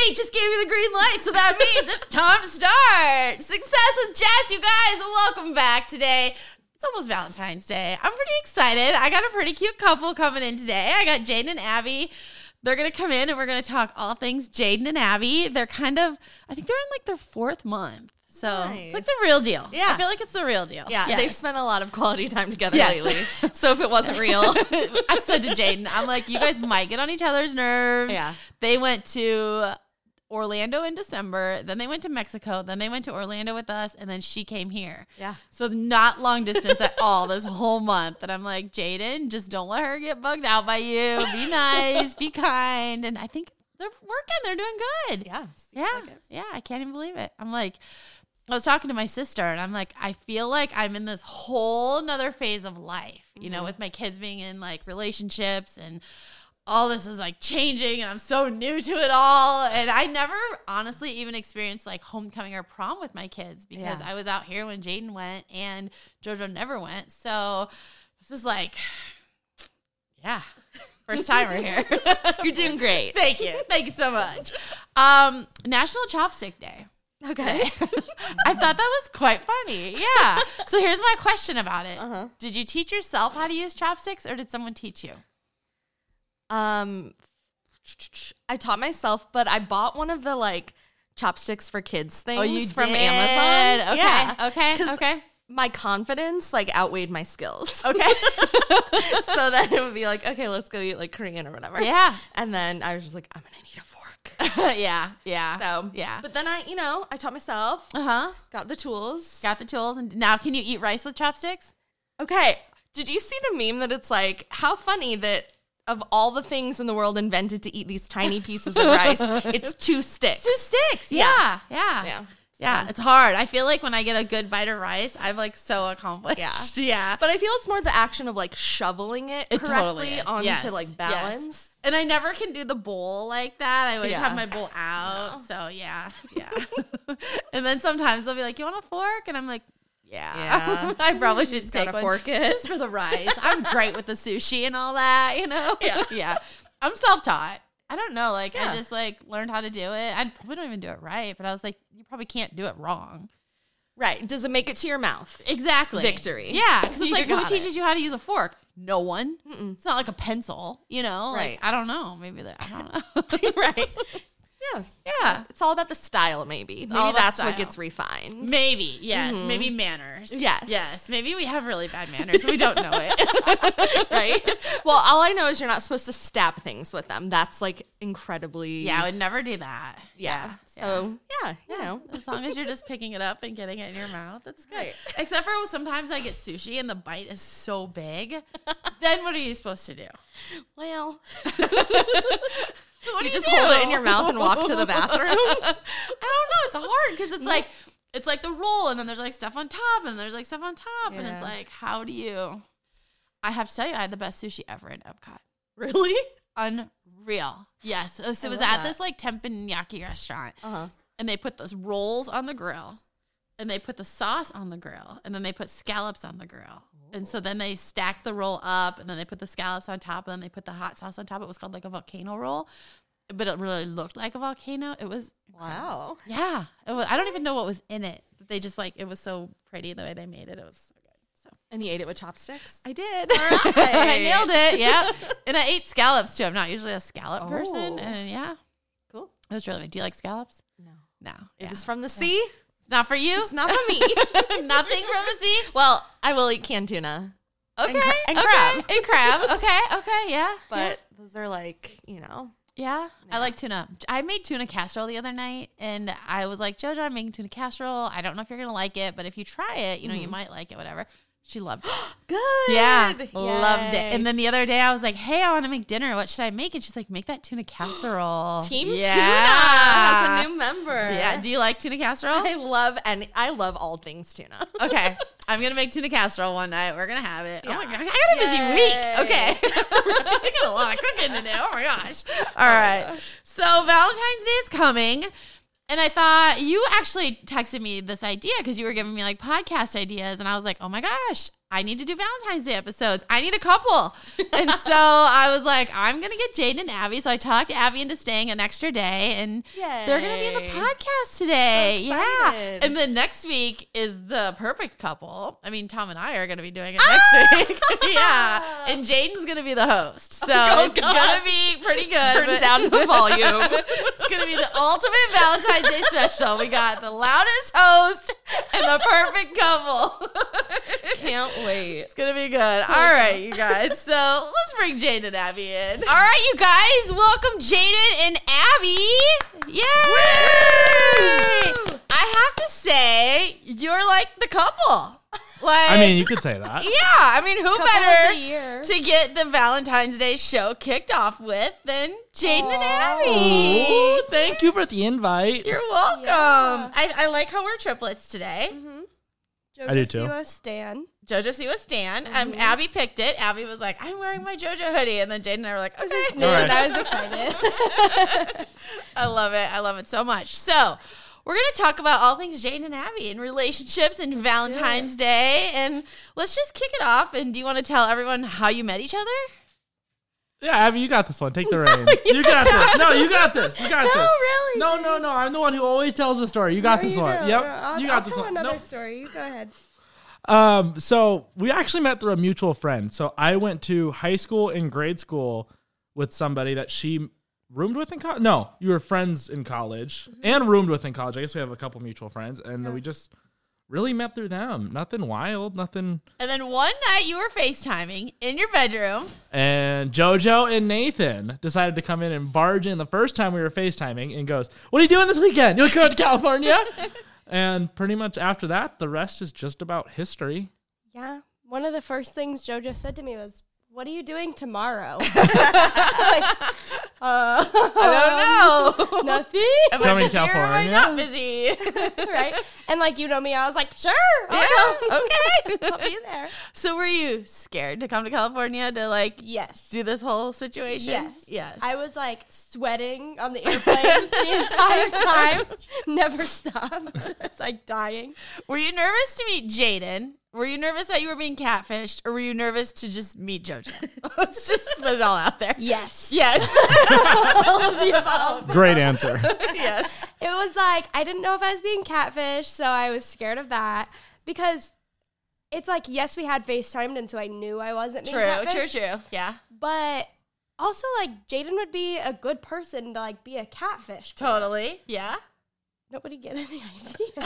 Nate just gave me the green light, so that means it's time to start. Success with Jess, you guys. Welcome back today. It's almost Valentine's Day. I'm pretty excited. I got a pretty cute couple coming in today. I got Jaden and Abby. They're going to come in and we're going to talk all things Jaden and Abby. They're I think they're in like their 4th month. So It's like the real deal. Yeah. I feel like it's the real deal. Yeah. Yes. They've spent a lot of quality time together lately. So if it wasn't real. I said to Jaden, I'm like, you guys might get on each other's nerves. Yeah. They went to Orlando in December. Then they went to Mexico. Then they went to Orlando with us. And then she came here. Yeah. So not long distance at all this whole month. And I'm like, Jaden, just don't let her get bugged out by you. Be nice. Be kind. And I think they're working. They're doing good. Yeah. Yeah. I can't even believe it. I'm like, I was talking to my sister and I'm like, I feel like I'm in this whole nother phase of life, you know, with my kids being in like relationships and all this is like changing and I'm so new to it all. And I never honestly even experienced like homecoming or prom with my kids because I was out here when Jaden went and JoJo never went. So this is like, first timer here. You're doing great. Thank you. Thank you so much. National Chopstick Day. Okay. I thought that was quite funny. Yeah. So here's my question about it. Did you teach yourself how to use chopsticks or did someone teach you? I taught myself, but I bought one of the like chopsticks for kids things from Amazon. Okay. Yeah. Okay. My confidence like outweighed my skills. Okay. So then it would be like, okay, let's go eat like Korean or whatever. Yeah. And then I was just like, I'm going to need a fork. Yeah. So, yeah. But then I taught myself. Got the tools. And now can you eat rice with chopsticks? Okay. Did you see the meme that it's like, how funny that of all the things in the world invented to eat these tiny pieces of rice, it's 2 sticks. 2 sticks. Yeah. Yeah, it's hard. I feel like when I get a good bite of rice, I'm like so accomplished. Yeah. But I feel it's more the action of like shoveling it correctly totally onto like balance. Yes. And I never can do the bowl like that. I always have my bowl out. No. So yeah. And then sometimes they'll be like, you want a fork? And I'm like, yeah. I probably should take one fork it. just for the rice. I'm great with the sushi and all that, you know? Yeah. I'm self-taught. I don't know. Like, I just, like, learned how to do it. I probably don't even do it right, but I was like, you probably can't do it wrong. Right. Does it make it to your mouth? Exactly. Victory. Yeah. Because it's like, who teaches you how to use a fork? No one. It's not like a pencil, you know? Right. Like, I don't know. Maybe I don't know. Right. Yeah. It's all about the style, maybe. Maybe that's what gets refined. Maybe. Yes. Maybe manners. Yes. Maybe we have really bad manners and we don't know it. Right? Well, all I know is you're not supposed to stab things with them. That's like incredibly... Yeah, I would never do that. Yeah. So, you know. As long as you're just picking it up and getting it in your mouth, that's good. Right. Except for sometimes I get sushi and the bite is so big. Then what are you supposed to do? Well... What do you just hold it in your mouth and walk to the bathroom? I don't know. It's hard because it's like the roll and then there's like stuff on top and there's like stuff on top and it's like, how do you? I have to tell you, I had the best sushi ever in Epcot. Really? Unreal. Yes. So it was at this like teppanyaki restaurant and they put those rolls on the grill and they put the sauce on the grill and then they put scallops on the grill. And so then they stacked the roll up and then they put the scallops on top and then they put the hot sauce on top. It was called like a volcano roll, but it really looked like a volcano. It was wow. Yeah. I don't even know what was in it. But they just like, it was so pretty the way they made it. It was so good. So. And you ate it with chopsticks? I did. All right. I nailed it. Yeah. And I ate scallops too. I'm not usually a scallop person. And yeah. Cool. It was really good. Do you like scallops? No. It is from the sea? Not for you? It's not for me. Nothing from the sea? Well, I will eat canned tuna. Okay. And crab. And crab. Okay. Yeah. But those are like, you know. Yeah. I like tuna. I made tuna casserole the other night and I was like, JoJo, I'm making tuna casserole. I don't know if you're going to like it, but if you try it, you know, you might like it, whatever. She loved it. Good. Yeah. Yay. Loved it. And then the other day I was like, hey, I want to make dinner. What should I make? And she's like, make that tuna casserole. Team Tuna has a new member. Yeah. Do you like tuna casserole? I love all things tuna. Okay. I'm going to make tuna casserole one night. We're going to have it. Yeah. Oh my God. I got a busy week. Okay. I got a lot of cooking to do. Oh my gosh. All right. So Valentine's Day is coming. And I thought you actually texted me this idea because you were giving me like podcast ideas. And I was like, oh my gosh, I need to do Valentine's Day episodes. I need a couple. And so I was like, I'm going to get Jaden and Abby. So I talked Abby into staying an extra day, and they're going to be in the podcast today. So yeah. And then next week is the perfect couple. I mean, Tom and I are going to be doing it next week. Yeah. And Jaden's going to be the host. So it's going to be pretty good. Turn down the volume. It's going to be the ultimate Valentine's Day special. We got the loudest host and the perfect couple. Can't wait. It's going to be good. All right, you guys. So let's bring Jaden and Abby in. All right, you guys. Welcome Jaden and Abby. Yay! Woo! I have to say, you're like the couple. Like, I mean, you could say that. Yeah. I mean, who better to get the Valentine's Day show kicked off with than Jaden and Abby? Ooh, thank you for the invite. You're welcome. Yeah. I like how we're triplets today. Mm-hmm. I do too. Siwa Stan. JoJo Siwa Stan. Abby picked it. Abby was like, I'm wearing my JoJo hoodie. And then Jaden and I were like, okay. Right. I was excited. I love it. I love it so much. So we're going to talk about all things Jaden and Abby and relationships and Valentine's Day. And let's just kick it off. And do you want to tell everyone how you met each other? Yeah, Abby, you got this one. Take the reins. You got this. No, you got this. You got this. Really? No. I'm the one who always tells the story. You got this one. Don't. Yep. You got this one. I'll tell another story. You go ahead. So we actually met through a mutual friend. So I went to high school and grade school with somebody that she roomed with in college. No, you were friends in college and roomed with in college. I guess we have a couple mutual friends, and we just really met through them. Nothing wild, nothing. And then one night you were FaceTiming in your bedroom. And JoJo and Nathan decided to come in and barge in the first time we were FaceTiming and goes, "What are you doing this weekend? You want to go to California?" And pretty much after that, the rest is just about history. Yeah. One of the first things JoJo said to me was, "What are you doing tomorrow?" I don't know. Nothing. Am I Coming busy California. or am I not busy? Right? And like, you know me, I was like, sure. Okay. I'll be there. So were you scared to come to California to like Yes. do this whole situation? Yes. I was like sweating on the airplane the entire time. Never stopped. I was like dying. Were you nervous to meet Jaden? Were you nervous that you were being catfished, or were you nervous to just meet JoJo? Let's just put it all out there. Yes. Yes. All of the above. Great answer. Yes. It was like, I didn't know if I was being catfished, so I was scared of that. Because it's like, yes, we had FaceTimed, and so I knew I wasn't being catfished. True. Yeah. But also, like, Jaden would be a good person to, like, be a catfish. Totally. Yeah. Nobody get any idea.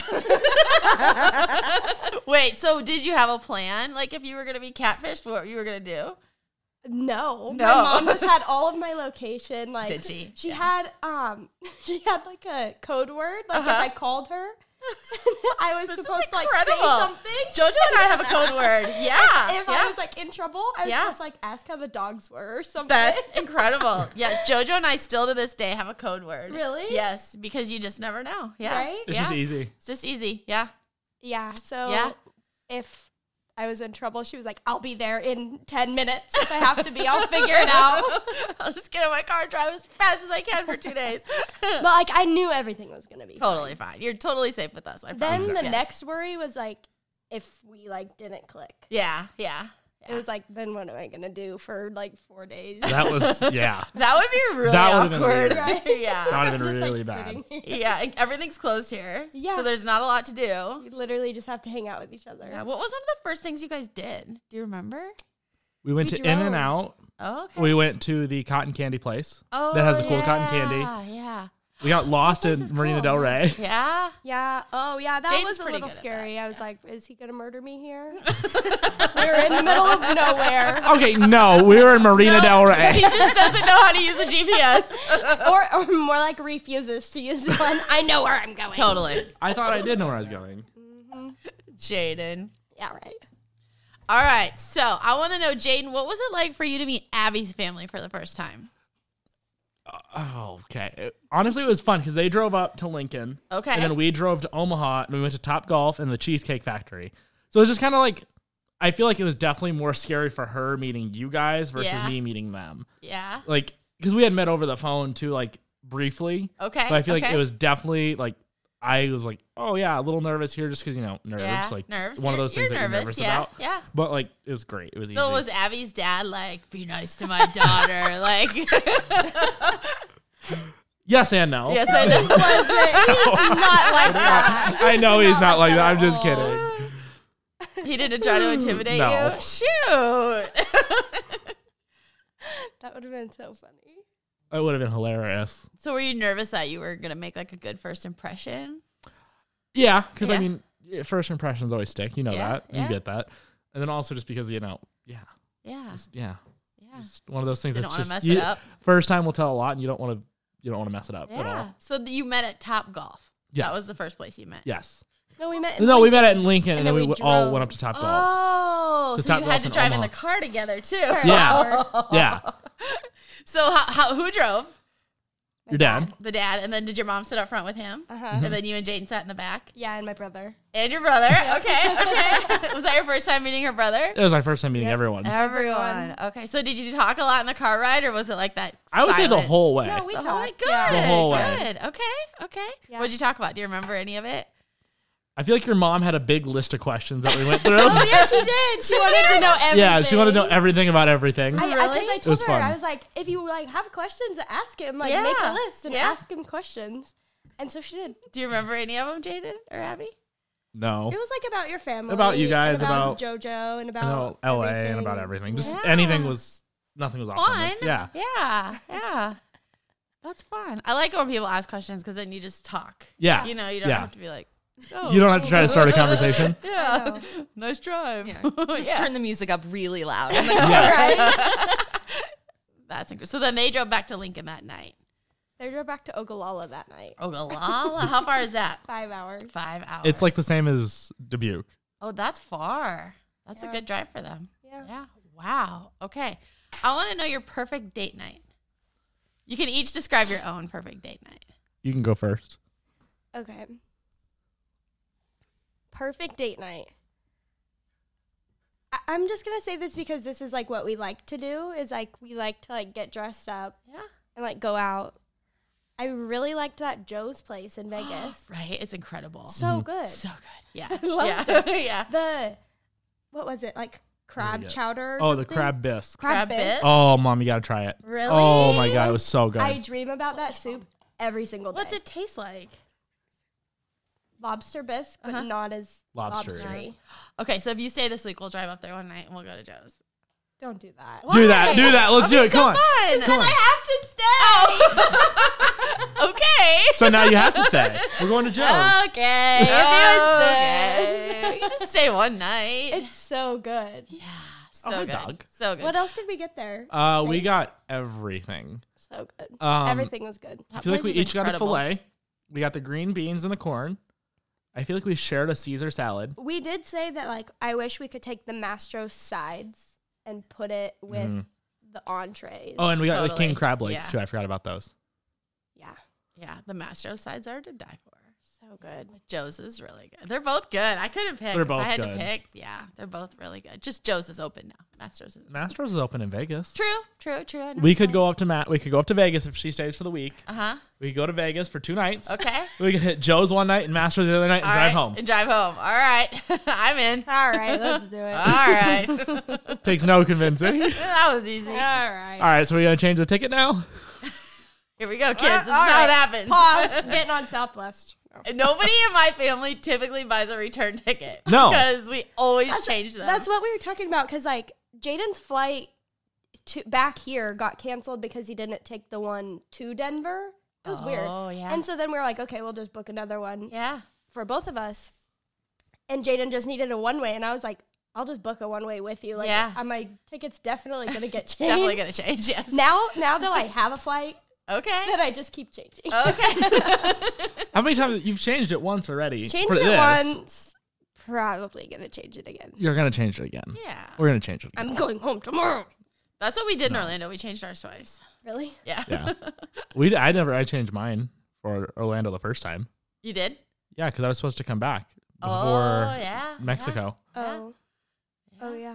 Wait, so did you have a plan? Like, if you were going to be catfished, what you were going to do? No. My mom just had all of my location. Like, did she? She had like a code word. Like, if I called her, I was supposed to like say something. JoJo and I have a code word. Yeah. If I was like in trouble, I was supposed to like ask how the dogs were or something. That's incredible. Yeah, JoJo and I still to this day have a code word. Really? Yes, because you just never know. Yeah. Right? It's just easy. It's just easy. Yeah. Yeah. So if I was in trouble, she was like, "I'll be there in 10 minutes. If I have to be, I'll figure it out. I'll just get in my car and drive as fast as I can for 2 days." But like, I knew everything was going to be totally fine. You're totally safe with us. I promise. Then the next worry was like, if we like didn't click. Yeah. It was like, then what am I going to do for like 4 days? That was, yeah. That would be really awkward. Right? Yeah. That would have been Just, really like, bad. Yeah. Everything's closed here. Yeah. So there's not a lot to do. You literally just have to hang out with each other. Yeah. What was one of the first things you guys did? Do you remember? We went to In and Out. Oh, okay. We went to the cotton candy place that has the cool cotton candy. Yeah. We got lost in Marina Del Rey. Yeah. Yeah. Oh, yeah. That Jaden's was a pretty little good at scary. that. I was like, is he going to murder me here? We were in the middle of nowhere. Okay, no, we were in Marina Del He Rey. just doesn't know how to use a GPS. or more like refuses to use one. I know where I'm going. Totally. I thought I did know where I was going. Jaden. Yeah, right. All right. So I want to know, Jaden, what was it like for you to meet Abby's family for the first time? Oh, okay. Honestly, it was fun because they drove up to Lincoln. Okay. And then we drove to Omaha and we went to Top Golf and the Cheesecake Factory. So it was just kind of like, I feel like it was definitely more scary for her meeting you guys versus me meeting them. Yeah. Like, because we had met over the phone too, like briefly. Okay. But I feel like it was definitely like, I was like, oh yeah, a little nervous here just because, nerves. Yeah, Like nerves. one of those things that you're nervous about. Yeah. But like, it was great. It was So easy. was Abby's dad like, be nice to my daughter? Like, Yes and no. yes, I know. He's not like that. I know he's not like that. I'm just kidding. He didn't try to intimidate No. you? Shoot. That would have been so funny. It would have been hilarious. So were you nervous that you were going to make like a good first impression? Yeah, because I Yeah. mean, first impressions always stick. You know Yeah, that. yeah. You get that. And then also just because, Yeah. yeah. Yeah. It's one of those things They that's don't want just to mess it up. first time will tell a lot, and you don't want to mess it up at Yeah. all. So you met at Top Golf. Yes. That was the first place you met. Yes. No, we met. No, we met at Lincoln, and then we we all drove. went up to Top Golf. Oh, The so Top you had Golf's to in drive in Omaha. the car together too. Yeah. Yeah. So who drove? Your dad. The dad, and then did your mom sit up front with him? Uh-huh. And then you and Jaden sat in the back? Yeah, and my brother. And your brother? Okay. Was that your first time meeting her brother? It was my first time meeting everyone. Everyone. Okay. So did you talk a lot in the car ride, or was it like that? I would say the silence? whole way. No, we The whole way? talked. Good. Yeah. The whole way. Good. Okay. Yeah. What'd you talk about? Do you remember any of it? I feel like your mom had a big list of questions that we went through. Oh yeah, she did. She wanted to know everything. Yeah, she wanted to know everything about everything. Because Really? I It was told her, fun. I was like, if you like have questions, ask him. Like, Yeah. make a list and Yeah. ask him questions. And so she did. Do you remember any of them, Jaden or Abby? No. It was like about your family, About you guys, and about about- JoJo, and I about know LA and everything. about everything. Just Yeah. nothing was off Fun. limits. Yeah. Yeah. That's fun. I like it when people ask questions because then you just talk. Yeah. You know, you don't Yeah. have to be like, oh. You don't have to try to start a conversation. Yeah. Nice drive. Just turn the music up really loud. Yes. That's incredible. So then they drove back to Lincoln that night. They drove back to Ogallala that night. Ogallala. How far is that? 5 hours. 5 hours. It's like the same as Dubuque. Oh, that's far. That's a Yeah. good drive for them. Yeah. Yeah. Wow. Okay. I want to know your perfect date night. You can each describe your own perfect date night. You can go first. Okay. Perfect date night. I'm just gonna say this because this is like what we like to do. Is like we like to like get dressed up Yeah. and like go out. I really liked that Joe's place in Vegas. Right. It's incredible. So good. So good. Yeah. I loved yeah. yeah. The what was it like crab get? chowder? Or Oh, the something? crab bisque. Crab bisque. bisque? Oh, Mom, you got to try it. Really? Oh, my God. It was so good. I dream about that soup every single day. What's it taste like? Lobster bisque, but Uh-huh. not as Lobster-y. lobstery. Okay, so if you stay this week, we'll drive up there one night and we'll go to Joe's. Don't do that. Do that. Do that. Let's do Okay, it. Come on. fun. Come on. I have to stay. Okay. So now you have to stay. We're going to Joe's. Okay. If you Okay. You can just stay one night. It's so good. yeah. So Oh, hi, good. dog. So good. What else did we get there? We got everything. So good. Um, Everything was good. I feel like we place is each got a incredible. filet. We got the green beans and the corn. I feel like we shared a Caesar salad. We did say that, like, I wish we could take the Mastro sides and put it with the entrees. Oh, and we got the Totally. king crab legs Yeah. too. I forgot about those. yeah. Yeah, the Mastro sides are to die for. So good. Joe's is really good. They're both good. I couldn't pick. They're If both I had good. to pick, yeah, they're both really good. Just Joe's is open now. Mastro's is Mastro's is open in Vegas. True. I know. We could go up to We could go up to Vegas if she stays for the week. Uh-huh. We could go to Vegas for 2 nights. Okay. We could hit Joe's one night and Mastro's the other night and All drive right. home. And drive home. All right. I'm in. All right, let's do it. All right. Takes no convincing. That was easy. All right. All right, so we're gonna change the ticket now. Here we go, kids. This is all how it right. happens. Pause. Getting on Southwest. Nobody in my family typically buys a return ticket. No. Because we always change them. That's what we were talking about, because, like, Jaden's flight back here got canceled because he didn't take the one to Denver. It was weird. Oh, yeah. And so then we were like, okay, we'll just book another one Yeah. for both of us. And Jaden just needed a one-way, and I was like, I'll just book a one-way with you. Like, Yeah. my ticket's definitely going to get changed. Definitely going to change, yes. Now that I have a flight, Okay. then I just keep changing. Okay. How many times you've changed it once already? Changed for it this. once, probably going to change it again. You're gonna change it again. Yeah. We're gonna change it again. I'm going home tomorrow. That's what we did in Orlando. We changed ours twice. Really? Yeah. Yeah. I changed mine for Orlando the first time. You did? Yeah, because I was supposed to come back before Oh, yeah. Mexico. Oh. Oh, yeah.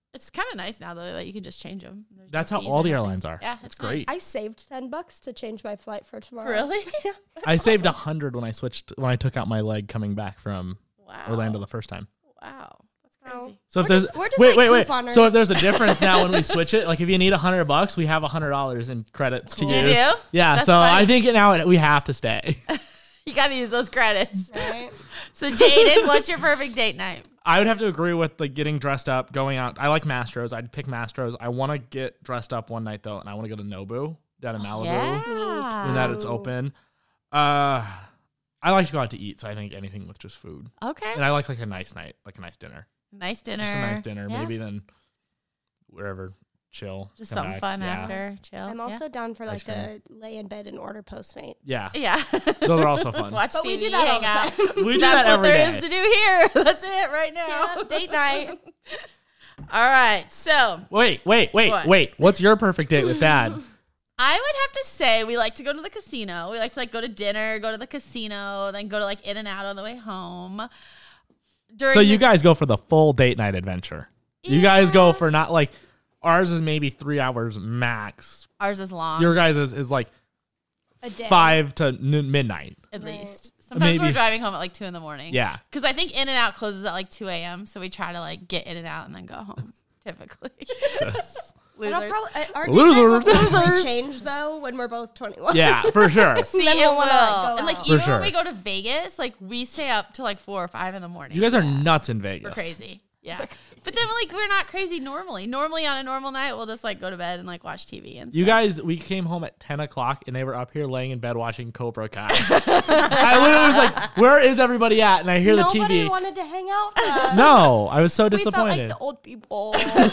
It's kind of nice now though that you can just change them. That's how all the airlines are. Yeah, it's great. I saved $10 to change my flight for tomorrow. Really? Yeah. I saved $100 when I took out my leg coming back from Orlando the first time. Wow, that's crazy. So if there's wait. So if there's a difference now when we switch it, like if you need $100, we have $100 in credits to use. You do? Yeah. That's so funny. I think now we have to stay. You got to use those credits. Right. So Jaden, what's your perfect date night? I would have to agree with like getting dressed up, going out. I like Mastro's. I'd pick Mastro's. I want to get dressed up one night though, and I want to go to Nobu down in Malibu Yeah. when that it's open. I like to go out to eat, so I think anything with just food. Okay. And I like a nice night, like a nice dinner. Nice dinner. Just a nice dinner, Yeah. maybe then wherever chill. Just come something back. fun Yeah. after. Chill. I'm also down for Ice like a lay in bed and order Postmates. Yeah. Yeah. Those are also fun. Watch But TV, we do that all hang the out. time. We do That's that what every there day. is to do here. That's it right now. Yeah, date night. All right. So Wait. What? What's your perfect date with Dad? I would have to say we like to go to the casino. We like to go to dinner, go to the casino, then go to In and Out on the way home. So you guys go for the full date night adventure. You guys go for not like ours is maybe 3 hours max. Ours is long. Your guys is like A day. 5 to midnight. At Right. least. Sometimes Maybe. we're driving home at 2 in the morning. Yeah. Because I think In and Out closes at 2 a.m. So we try to get In and Out and then go home. Typically. And I'll Losers. probably, our Losers. date night will probably change though when we're both 21. Yeah, for sure. See, Then it we'll will. wanna, go And out. For even sure. when we go to Vegas, we stay up till 4 or 5 in the morning. You guys are nuts in Vegas. We're crazy. Yeah. But then we're not crazy normally. Normally on a normal night, we'll just go to bed and watch TV and You stuff. guys, we came home at 10 o'clock and they were up here laying in bed watching Cobra Kai. I literally was like, where is everybody at? And I hear Nobody the TV. wanted to hang out with us. No, I was so We felt like disappointed. the old people.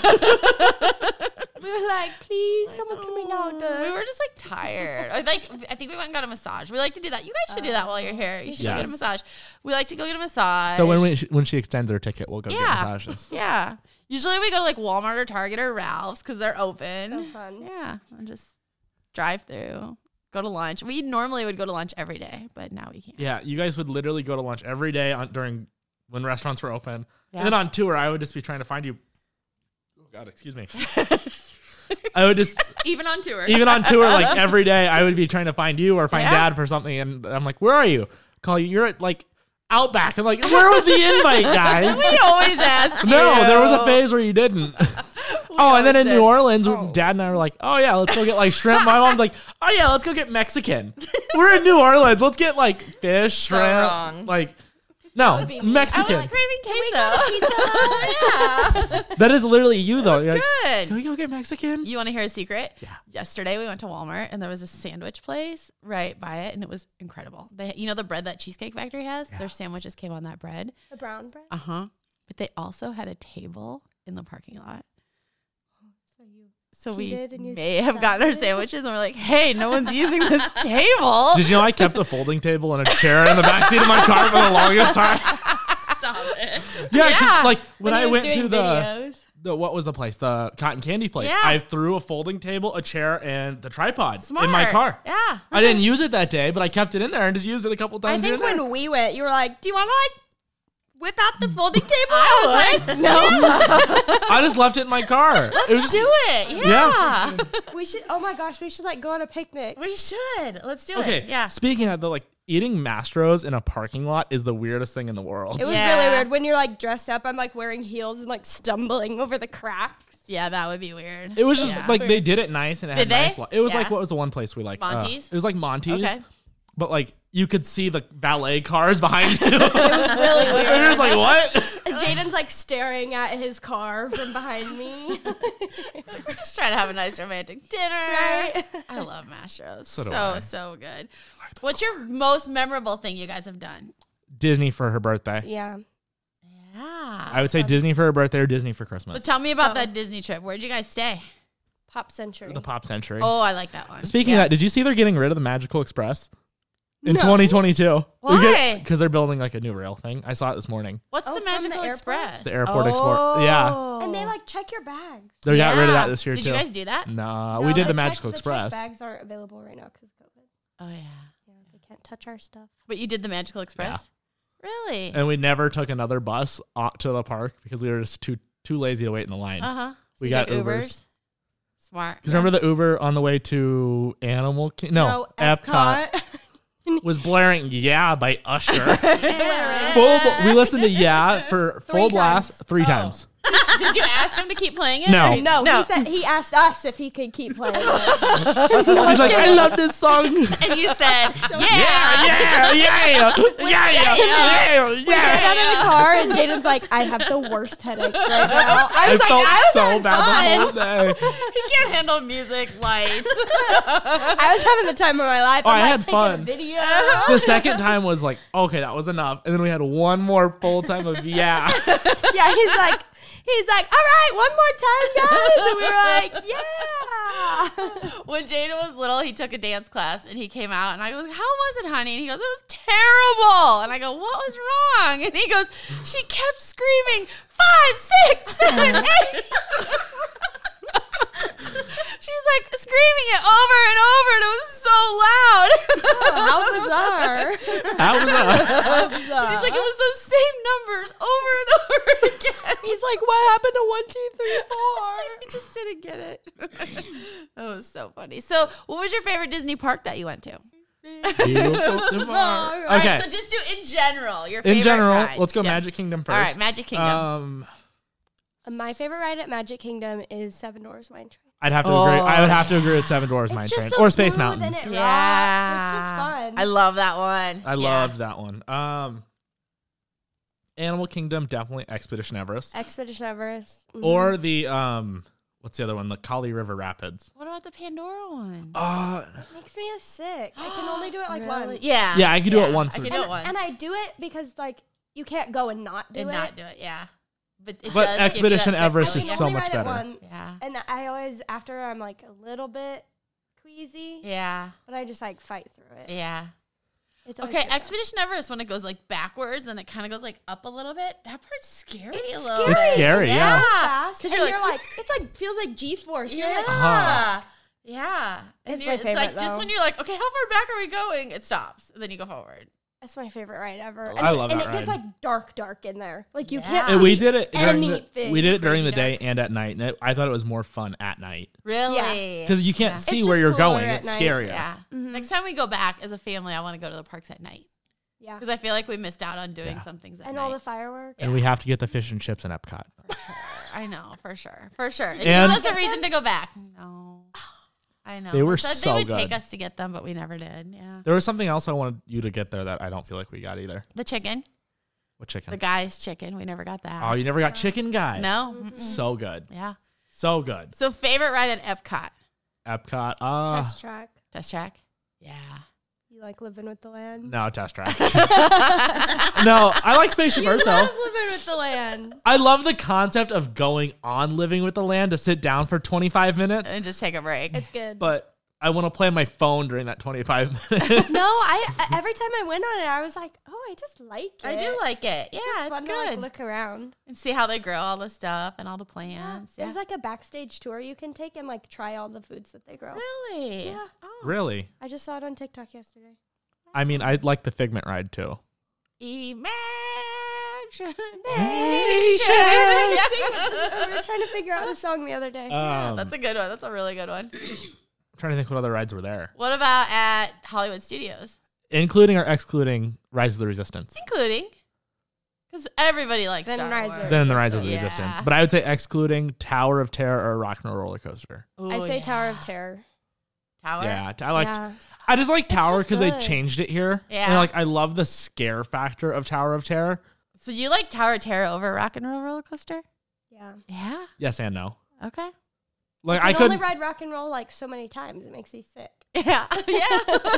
We were like, please, someone come hang out with We us. were just tired. I think we went and got a massage. We like to do that. You guys should do that while you're here. You should go get a Yes. massage. We like to go get a massage. So when she extends her ticket, we'll go get Yeah. massages. Yeah. Usually we go to Walmart or Target or Ralph's because they're open. So fun. Yeah. And just drive through. Go to lunch. We normally would go to lunch every day, but now we can't. Yeah, you guys would literally go to lunch every day during when restaurants were open. Yeah. And then on tour, I would just be trying to find you. Oh, God, excuse me. I would just, Even on tour. even on tour, every day, I would be trying to find you or find Yeah. Dad for something. And I'm like, where are you? Call you. You're at Outback. I'm like, where was the invite, guys? We always ask No, you. there was a phase where you didn't. And then in did. New Orleans, Dad and I were like, oh, yeah, let's go get shrimp. My mom's like, oh, yeah, let's go get Mexican. We're in New Orleans. Let's get fish, So shrimp. wrong. No, be me. Mexican. I was craving queso. Yeah. That is literally you, though. You're like, Good. can we go get Mexican? You want to hear a secret? Yeah. Yesterday we went to Walmart and there was a sandwich place right by it and it was incredible. The bread that Cheesecake Factory has? Yeah. Their sandwiches came on that bread. The brown bread. Uh-huh. But they also had a table in the parking lot. So we Cheated and you may have gotten our decided. sandwiches and we're like, hey, no one's using this table. Did you know I kept a folding table and a chair in the backseat of my car for the longest time? Stop it. Yeah, 'cause, Yeah. when I he was went to doing the videos. what was the place? The cotton candy place. Yeah. I threw a folding table, a chair, and the tripod in my Smart. car. Yeah. I didn't use it that day, but I kept it in there and just used it a couple I times. think here and there. when we went, you were like, do you want to whip out the folding table? I was like, no. I just left it in my car. It was just, Do it. Yeah. We should, oh my gosh, we should go on a picnic. We should. Let's do okay. it. Yeah. Speaking of eating Mastro's in a parking lot is the weirdest thing in the world. It was Yeah. really weird when you're dressed up. I'm wearing heels and stumbling over the cracks. Yeah, that would be weird. It was just Yeah. they did it nice and it Did had nice. they? It was Yeah. what was the one place we liked? Monty's? It was Monty's. Okay. But you could see the valet cars behind you. It was really weird. And you're just like, what? And Jaden's staring at his car from behind me. Just trying to have a nice romantic dinner. Right? I love Mastro's. So do I. So good. What's your most memorable thing you guys have done? Disney for her birthday. Yeah. Yeah. I would say Disney for her birthday or Disney for So Christmas. tell me about that Disney trip. Where'd you guys stay? Pop Century. The Pop Century. Oh, I like that one. Speaking of that, did you see they're getting rid of the Magical Express in No. 2022? Why? Because they're building a new rail thing. I saw it this morning. What's Oh, the from the Magical airport? Express? The Airport Explorer. Yeah. And they check your bags. They got rid of that Yeah. this year, Did too. you guys do that? Nah, No, we did they the checked- Magical the checked Express. bags aren't available right now because of COVID. Oh, yeah. Yeah, they can't touch our stuff. But you did the Magical Express? Really? And we never took another bus to the park because we were just too too lazy to wait in the line. We So got you took Ubers. Smart. Because remember the Uber on the way to Epcot was blaring "Yeah" by Usher. We listened to "Yeah" for full blast 3 times. Did you ask him to keep playing it? No. No, he said he asked us if he could keep playing it. He's like, I love this song. And you said, Yeah. We got out of the car and Jaden's like, I have the worst headache right now. I felt so bad the whole day. He can't handle music lights. I was having the time of my life. Oh, I'm I like had taking fun. a video. The second time was like, okay, that was enough. And then we had one more full time of "Yeah." Yeah, he's like, all right, one more time, guys. And we were like, yeah. When Jaden was little, he took a dance class and he came out and I was like, how was it, honey? And he goes, it was terrible. And I go, what was wrong? And he goes, she kept screaming 5, 6, 7, 8. She's like screaming it over and over and it was so loud. How bizarre. He's like, it was those same numbers over and over again. He's like, what happened to 1, 2, 3, 4? I just didn't get it. That was so funny. So what was your favorite Disney park that you went to? Beautiful tomorrow. All Okay. right, so just do in general. Your favorite In general, rides. let's go Yes. Magic Kingdom first. All right, Magic Kingdom. My favorite ride at Magic Kingdom is Seven Dwarfs Mine Train. I'd have to agree. I would have to agree with Seven Dwarfs Mine It's Train just so or Space smooth Mountain. and it rocks. Yeah. It's just fun. I love that one. I loved that one. Animal Kingdom, definitely Expedition Everest. Expedition Everest. Mhm. Or the what's the other one? The Kali River Rapids. What about the Pandora one? It makes me sick. I can only do it like once. Yeah. Yeah, I could do it once. I could do it once. And I do it because like you can't go and not do and it. not do it, yeah. But But does give you that Expedition sick Everest I is feeling. can so only much ride it better. once. Yeah. And I always, after I'm like a little bit queasy, Yeah. but I just like fight through it. Yeah. It's always Okay, good fun. Expedition Everest, when it goes like backwards and it kind of goes like up a little bit, that part's scary It's a little scary. It's scary, yeah. Fast, 'Cause and you're you're like- like, it's like feels like G-force. You're Yeah. like, Uh-huh. Yeah. And It's my it's like favorite, just though. when you're like, okay, how far back are we going? It stops. And then you go forward. that's my favorite ride ever. I love and that it gets ride. like dark in there. Like you Yeah. can't. And see we did it during anything. we did it during the Crazy day and at night, and I thought it was more fun at night Really? because you can't Yeah. see It's where just you're cooler going. at It's night. scarier. Yeah. Mhm. Next time we go back as a family, I want to go to the parks at night Yeah. because I feel like we missed out on doing Yeah. some things at And night. all the fireworks. And we have to get the fish and chips in Epcot. I know, for sure. For sure. And And- that's a reason to go back. No. I know. They were said so they would take good. us to get them, but we never did. Yeah. There was something else I wanted you to get there that I don't feel like we got either. The chicken. What chicken? The guy's chicken. We never got that. Oh, you never got Chicken Guy. No. Mm-mm. So good. Yeah. So good. So favorite ride at Epcot? Epcot. Test track. Test track? Yeah. You like living with the land? No, Test Track. No, I like Spaceship Earth though. living with the land. I love the concept of going on Living with the Land to sit down for 25 minutes, And just take a break. It's good. but I want to play on my phone during that 25 minutes. No, every time I went on it, I was like, oh, I just like it. I do like it. Yeah, It's it's fun good. to like look around. And see how they grow all the stuff and all the plants. Yeah. There's like a backstage tour you can take and like try all the foods that they grow. Really? Yeah. Oh. Really? I just saw it on TikTok yesterday. I mean, I like the Figment ride too. Imagination. We were trying to figure out the song the other day. That's a good one. That's a really good one. I'm trying to think what other rides were there, What about at Hollywood Studios? including or excluding Rise of the Resistance. Including, because everybody likes Then Star Rise of Wars. Then the Rise of the Yeah. Resistance, but I would say excluding Tower of Terror or Rock and Roll Roller Coaster. Ooh, I say yeah. Tower of Terror. Tower? Yeah, I like. Yeah. I just like Tower just because they good. changed it here. Yeah. and like I love the scare factor of Tower of Terror. So you like Tower of Terror over Rock and Roll Roller Coaster? Yeah. Yeah. Yes and no. Okay. Like I I can could. only ride rock and roll like so many times. It makes me sick. Yeah. Yeah.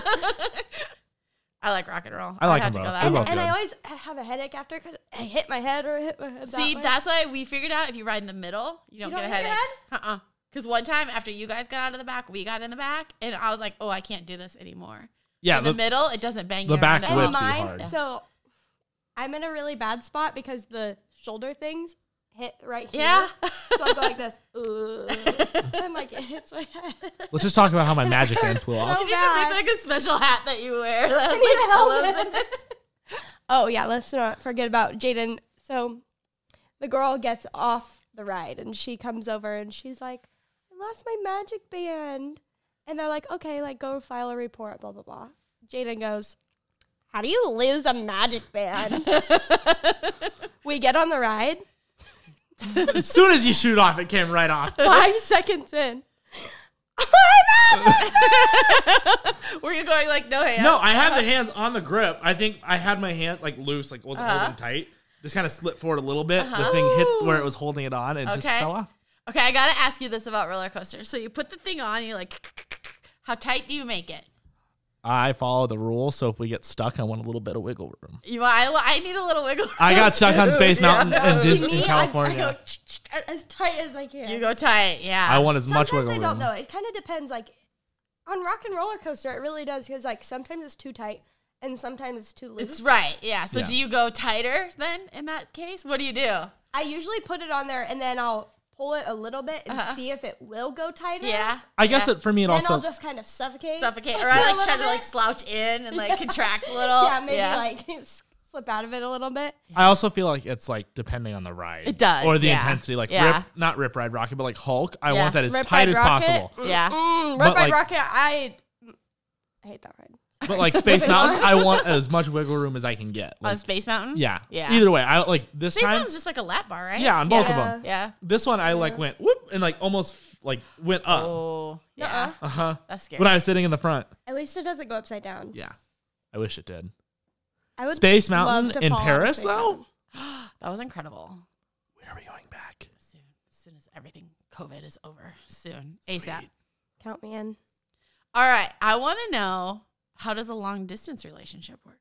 I like rock and roll. I like have them to go both. that They're way. both And I good. always have a headache after because I hit my head or hit my head. See, that way. that's why we figured out if you ride in the middle, you don't You get a don't hit your headache. Because one time after you guys got out of the back, we got in the back, and I was like, "Oh, I can't do this anymore." Yeah, in the middle, it doesn't bang the you back around at whips all. you mine, hard. so I'm in a really bad spot because the shoulder things hit right here. Yeah. So I go like this. I'm like, it hits my head. Let's just talk about how my magic band flew off. So You need to bad. make like a special hat that you wear. That I need a has, like, pillows in helmet. it. Oh, yeah, let's not forget about Jaden. So the girl gets off the ride, and she comes over and she's like, I lost my magic band. And they're like, okay, like, go file a report, blah, blah, blah. Jaden goes, how do you lose a magic band? We get on the ride. As soon as you shoot off, it came right off. 5 seconds in. Were you going like no hands? No, I had the hands on the grip. I think I had my hand like loose, like wasn't holding tight. Just kind of slipped forward a little bit. The thing hit where it was holding it on and it just fell off. Okay, I gotta ask you this about roller coasters. So you put the thing on, you're like, how tight do you make it? I follow the rules, so if we get stuck, I want a little bit of wiggle room. I need a little wiggle room. I got stuck on Space Mountain in I California. go as tight as I can. You go tight, yeah. I want as much wiggle Sometimes I room. don't know. It kind of depends. Like on Rock and Roller Coaster, it really does because like sometimes it's too tight and sometimes it's too loose. It's right, yeah. So Yeah. do you go tighter then in that case? What do you do? I usually put it on there and then I'll pull it a little bit and see if it will go tighter. Yeah. I guess for me, it Then also I'll just kind of suffocate. Or I a like try little to like bit. slouch in and like contract a little. Yeah, maybe like slip out of it a little bit. I also feel like it's like depending on the ride. It does, Or the yeah. intensity. Like Yeah. not Rip Ride Rocket, but like Hulk. I Yeah. want that as Rip tight Ride as Rocket? possible. Yeah. Rip But, Ride like- Rocket, I hate that ride. But like Space Mountain, I want as much wiggle room as I can get. On Like, Space Mountain? yeah. Yeah. Either way, I like this Space time. Mountain's just like a lap bar, right? Yeah, on both of Yeah. them. Yeah. This one I like went whoop and like almost like went up. Oh, yeah. That's scary. When I was sitting in the front. At least it doesn't go upside down. Yeah. I wish it did. I would Space love Mountain to in fall off Paris Space though? Mountain. That was incredible. When are we going back? Soon. As soon as everything COVID is over. Soon. ASAP. Count me in. All right. I want to know, how does a long distance relationship work?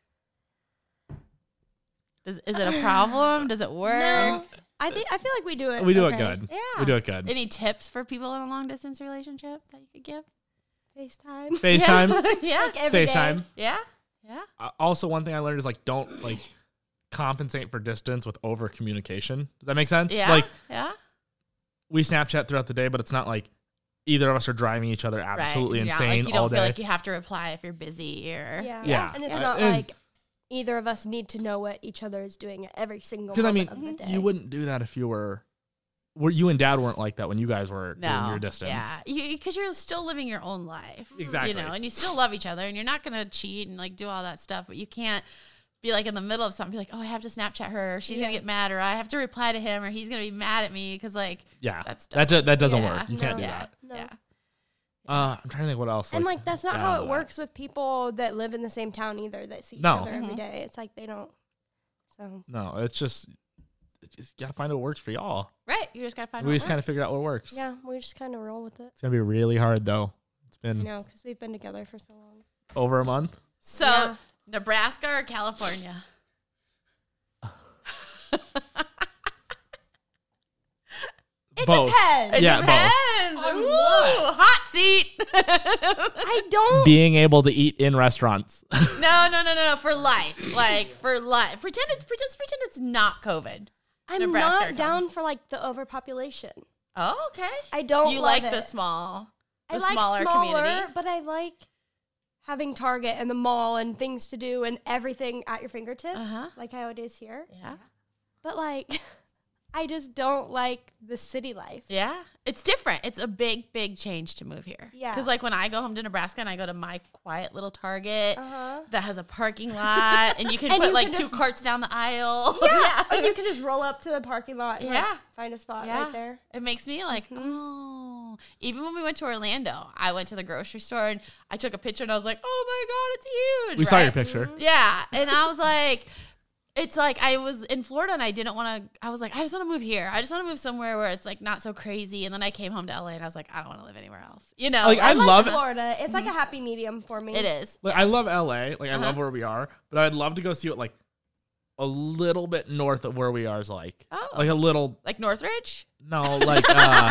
Is it a problem? Does it work? No, I feel like we do it. We do okay. it good. Yeah. We do it good. Any tips for people in a long distance relationship that you could give? FaceTime. FaceTime. Yeah. Like every day. FaceTime. Yeah. Yeah. Also, one thing I learned is like don't like compensate for distance with over communication. Does that make sense? Yeah. Like yeah. we Snapchat throughout the day, but it's not like either of us are driving each other absolutely right. insane Like you don't all feel day. like you have to reply if you're busy or Yeah. And it's not like either of us need to know what each other is doing at every single Because I moment mean, of the day. you wouldn't do that if you were you and Dad weren't like that when you guys were no. doing your distance. Yeah. Because you're still living your own life. Exactly. You know, and you still love each other and you're not going to cheat and like do all that stuff, but you can't be like in the middle of something, be like, oh, I have to Snapchat her, or she's gonna get mad, or I have to reply to him, or he's gonna be mad at me because like That dumb. that doesn't Yeah. work. You can't do yeah. that. No. Yeah. I'm trying to think what else. And like that's not down how to it that. works with people that live in the same town either that see each No. other every day. It's like they don't. So No, it's just gotta find what works for y'all. Right. You just gotta find. We what just kind of works. figure out what works. yeah, we just kind of roll with it. It's gonna be really hard though. It's You been know, because we've been together for so long. over a month. So Yeah. Nebraska or California? It Both. depends. It Yeah, both. depends. Ooh, hot seat. I don't. Being able to eat in restaurants. No. For life, like for life. Pretend it's not COVID. I'm Nebraska or not down for like the overpopulation. Oh, okay. I don't. You love like it. the small, the I like smaller community. but I like having Target and the mall and things to do and everything at your fingertips, like how it is here. Yeah. But like, I just don't like the city life. Yeah. It's different. It's a big, big change to move here. Yeah. Because like when I go home to Nebraska and I go to my quiet little Target Uh-huh. that has a parking lot and you can And put you like can two just- carts down the aisle. Yeah, and you can just roll up to the parking lot and like, Yeah. find a spot Yeah. right there. It makes me like, oh. Even when we went to Orlando, I went to the grocery store and I took a picture and I was like, oh my God, it's huge. We saw your right? picture. Yeah. And I was like, it's like I was in Florida and I didn't want to, I was like, I just want to move here. I just want to move somewhere where it's like not so crazy. And then I came home to LA and I was like, I don't want to live anywhere else. You know? Like, I love it. Florida. It's like a happy medium for me. It is. Like I love LA. Like I love where we are, but I'd love to go see what like a little bit north of where we are is like. Oh. Like a little Like Northridge? no, like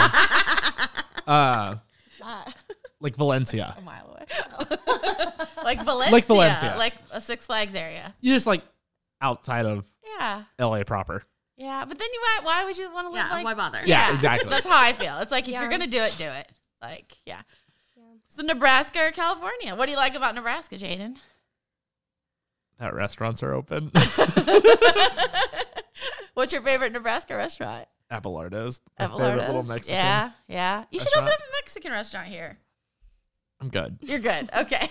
like Valencia. A mile away. Like Valencia. Like Valencia. Like a Six Flags area. You just like outside of Yeah. LA proper. Yeah. But then why would you want to live like. why bother? Yeah, exactly. That's how I feel. It's like if Yeah. you're going to do it, do it. Like, yeah. So Nebraska or California? What do you like about Nebraska, Jaden? That restaurants are open. What's your favorite Nebraska restaurant? Abelardo is my favorite little Mexican. Yeah, yeah. You should restaurant. open up a Mexican restaurant here. I'm good. You're good. Okay.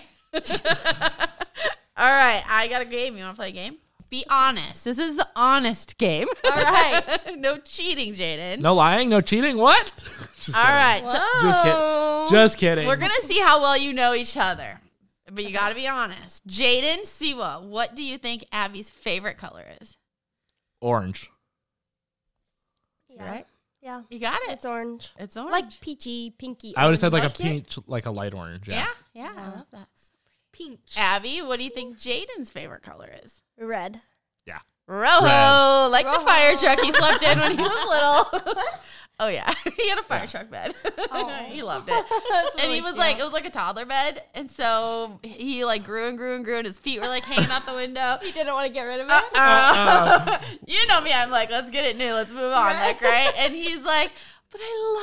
All right. I got a game. You want to play a game? Be honest. This is the honest game. All right. No cheating, Jaden. No lying, no cheating. What? Just All kidding. right. So Just kidding. we're going to see how well you know each other. But you got to be honest. Jaden, Siwa, what do you think Abby's favorite color is? Orange. Yeah. Right? Yeah. You got it. It's orange. It's orange. Like peachy, pinky. I would have said like a orange. peach, like a light orange. yeah. Yeah. Yeah. I love that. Peach. Abby, what do you think Jaden's favorite color is? Red. Rojo, Red. like the fire truck he slept in when he was little. Oh yeah, he had a fire truck bed. He loved it, and he was like, it was like a toddler bed, and so he like grew and grew and grew, and his feet were like hanging out the window. He didn't want to get rid of it. You know me, I'm like, let's get it new, let's move on, like right. And he's like, but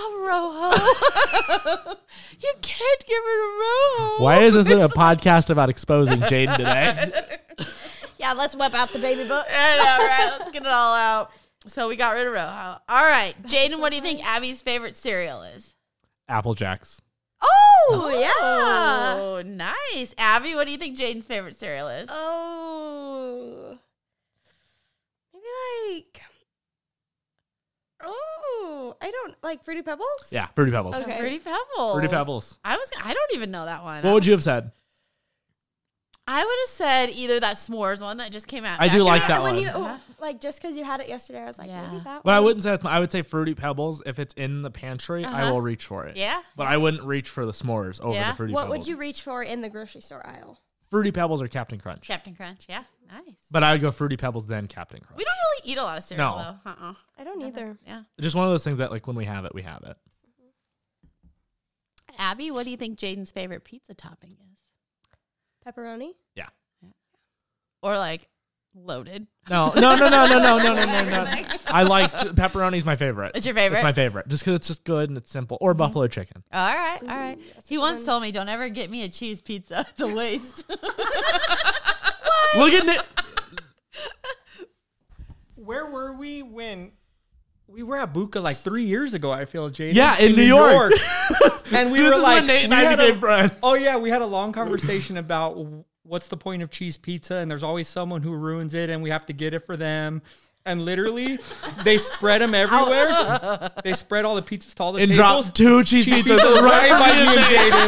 I love Rojo. You can't get rid of Rojo. Why is this a podcast about exposing Jaden today? Yeah, let's whip out the baby book. I know, right? Let's get it all out. So we got rid of Rojo. All right. Jaden, what do you think Abby's favorite cereal is? Apple Jacks. Oh, yeah. Oh, nice. Abby, what do you think Jaden's favorite cereal is? Oh. Maybe like. Oh, I don't like Fruity Pebbles. Yeah, Fruity Pebbles. Okay. Fruity Pebbles. Fruity Pebbles. I don't even know that one. What would you have said? I would have said either that s'mores one that just came out. I do like that when one. you like just because you had it yesterday, I was like, Yeah. maybe that But one. I wouldn't say I would say Fruity Pebbles. If it's in the pantry, I Uh-huh. will reach for it. Yeah. But I wouldn't reach for the s'mores over Yeah? the Fruity What Pebbles. would you reach for in the grocery store aisle? Fruity Pebbles or Captain Crunch? Captain Crunch. Yeah. Nice. But I would go Fruity Pebbles then Captain Crunch. We don't really eat a lot of cereal, No. though. I don't either. Yeah. Just one of those things that like when we have it, we have it. Abby, what do you think Jaden's favorite pizza topping is? Pepperoni. Or like loaded? No. I like pepperoni's my favorite. It's your favorite? It's my favorit, just because it's just good and it's simple. Or buffalo chicken. All right, all right. That's He a good once one. told me, "Don't ever get me a cheese pizza. It's a waste." Look at it. Where were we when we were at Buka like 3 years ago? I feel, Jaden. Yeah, in New York. And we This were is like, when Nate and we I had became friends. Oh yeah, we had a long conversation about what's the point of cheese pizza, and there's always someone who ruins it, and we have to get it for them. And literally, they spread them everywhere. They spread all the pizzas to all the And tables. dropped 2 cheese pizzas Pizza right by me and Jaden.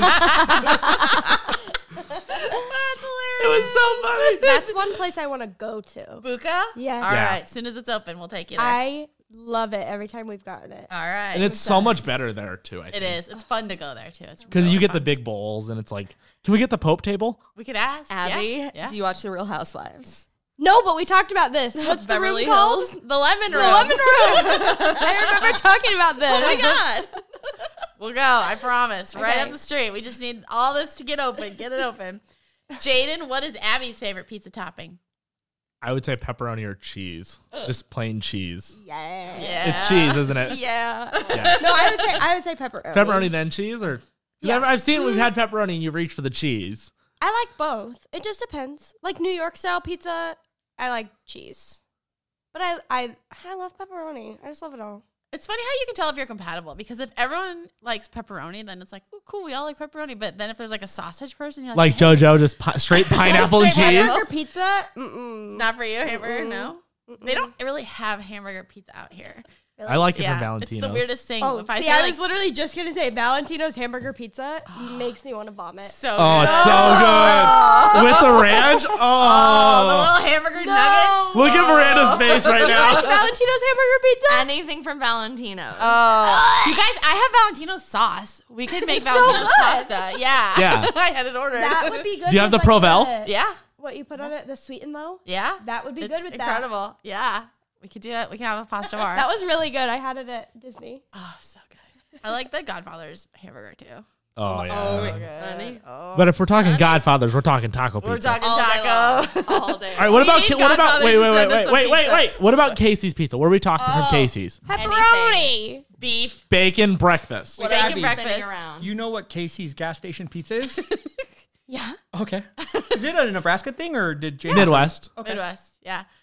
That's hilarious. It was so funny. That's one place I want to go to. Buka? Yes. All right. Yeah. As soon as it's open, we'll take you there. I love it every time we've gotten it. All right. And it's so much better there too. I think It is. It's fun to go there too. It's because really you get the fun. big bowls, and it's like, can we get the Pope table? We could ask Abby, Yeah. Yeah. do you watch The Real Housewives? No, but we talked about this. What's the Beverly room called? Hills? The Lemon The Room. lemon room. I remember talking about this. Oh my God. We'll go. I promise. Right Okay. up the street. We just need all this to get open. Get it open. Jaden, what is Abby's favorite pizza topping? I would say pepperoni or cheese, just plain cheese. Yeah. Yeah. It's cheese, isn't it? Yeah. Yeah. No, I would say pepperoni. Pepperoni then cheese, or 'cause Yeah. I've seen we've had pepperoni and you reach for the cheese. I like both. It just depends. Like New York style pizza, I like cheese. But I love pepperoni. I just love it all. It's funny how you can tell if you're compatible, because if everyone likes pepperoni, then it's like, oh, cool, we all like pepperoni. But then if there's like a sausage person, you're Like hey, JoJo, just straight pineapple and Straight cheese. Hamburger pizza? it's Mm-mm. not for you, hamburger. No, they don't really have hamburger pizza out here. I like it Yeah, from Valentino's. it's the weirdest thing. Oh, if I see, say I like, was literally just going to say Valentino's hamburger pizza makes me want to vomit. so Oh, good. it's so good with the ranch. Oh, the Oh, little hamburger nuggets. look at Miranda's face right now. Valentino's hamburger pizza? Anything from Valentino's. Oh, you guys, I have Valentino's sauce. We could make Valentino's good. pasta. Yeah, Yeah. I had it ordered. That would be good. Do you have with, the Provel? Yeah, What you put on it, the sweet and low? yeah. That would be It's good with that. incredible. Yeah, we could do it. We can have a pasta bar. That was really good. I had it at Disney. oh, so good. I like the Godfather's hamburger too. Oh yeah. Honey. Oh, But if we're talking Godfathers, we're talking taco pizza. we're talking All day taco. long. All day All right, what We about need what about Godfathers wait to wait send us wait some wait wait pizza. wait what about Casey's Pizza? What are we talking from Casey's? Pepperoni. Beef. Bacon breakfast. What Bacon Abby? breakfast. Spinning around. You know what Casey's gas station pizza is? Yeah. Okay. Is it a Nebraska thing or did Jaden? Midwest. Okay. Midwest. Yeah.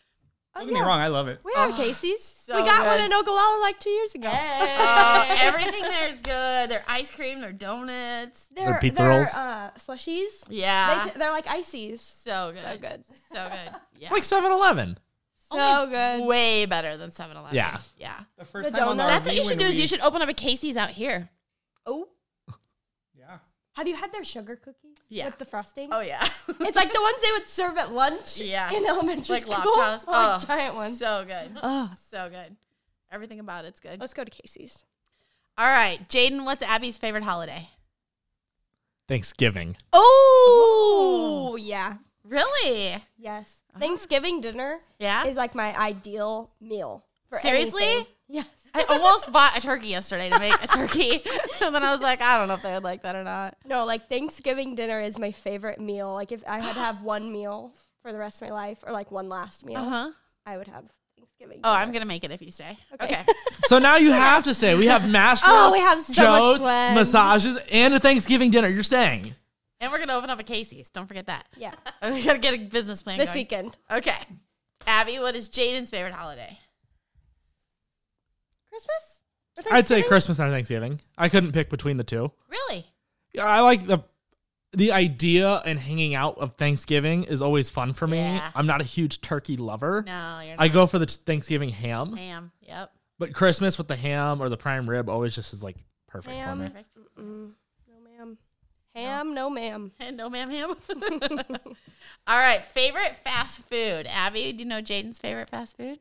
Don't get me wrong, I love it. We have Casey's. so we got one good. in Ogallala like 2 years ago. Everything there is good. Their ice cream, their donuts. Their pizza rolls. Slushies. Yeah. They're like ices. So good. So good. So good. Yeah. Like 7-Eleven. So good. Way better than 7-Eleven. Yeah. Yeah. The first The time on the donut. That's what you RV should when do is we- you should open up a Casey's out here. Oh, Yeah. have you had their sugar cookies? Yeah. With the frosting? Oh, yeah. It's like the ones they would serve at lunch Yeah. in elementary Like school. Lactose. Like giant ones. So good. Oh. So good. Everything about it's good. Let's go to Casey's. All right. Jaden, what's Abby's favorite holiday? Thanksgiving. Oh, yeah. Really? Yes. Thanksgiving dinner Yeah? is like my ideal meal. For Seriously? anything. Yes. I almost bought a turkey yesterday to make a turkey. And then I was like, I don't know if they would like that or not. No, like Thanksgiving dinner is my favorite meal. Like if I had to have one meal for the rest of my life or like one last meal, Uh-huh. I would have Thanksgiving Oh, dinner. I'm going to make it if you stay. Okay. Okay. So now you have to stay. We have Masters, Oh, we have so much Joe's, planned. massages, and a Thanksgiving dinner. You're staying. And we're going to open up a Casey's. Don't forget that. Yeah. We got to get a business plan This going. weekend. Okay. Abby, what is Jaden's favorite holiday? Christmas? Or I'd say Thanksgiving? Christmas and Thanksgiving. I couldn't pick between the two. Really? Yeah, I like the idea and hanging out of Thanksgiving is always fun for me. Yeah. I'm not a huge turkey lover. No, you're not. I go for the Thanksgiving ham, Ham. Yep. but Christmas with the ham or the prime rib always just is like perfect Ham. for me. Perfect. No, ma'am. Ham, no, ma'am. And no ma'am ham. All right. Favorite fast food. Abby, do you know Jaden's favorite fast food?